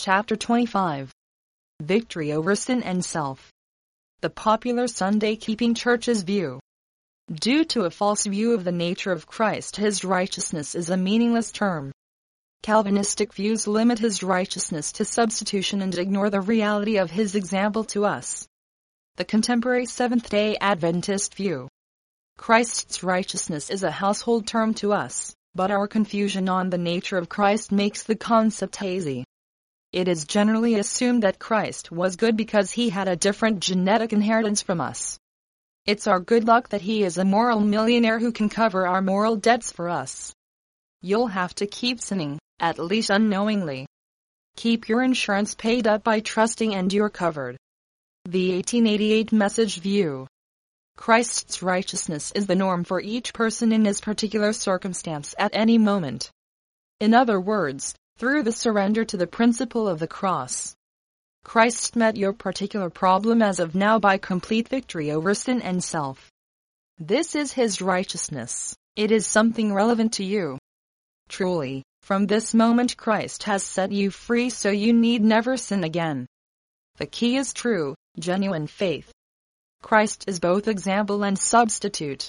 Chapter 25. Victory over sin and self. The popular Sunday-keeping church's view. Due to a false view of the nature of Christ, his righteousness is a meaningless term. Calvinistic views limit his righteousness to substitution and ignore the reality of his example to us. The contemporary Seventh-day Adventist view. Christ's righteousness is a household term to us, but our confusion on the nature of Christ makes the concept hazy. It is generally assumed that Christ was good because he had a different genetic inheritance from us. It's our good luck that he is a moral millionaire who can cover our moral debts for us. You'll have to keep sinning, at least unknowingly. Keep your insurance paid up by trusting and you're covered. The 1888 Message view. Christ's righteousness is the norm for each person in his particular circumstance at any moment. In other words, through the surrender to the principle of the cross, Christ met your particular problem as of now by complete victory over sin and self. This is his righteousness. It is something relevant to you. Truly, from this moment Christ has set you free, so you need never sin again. The key is true, genuine faith. Christ is both example and substitute.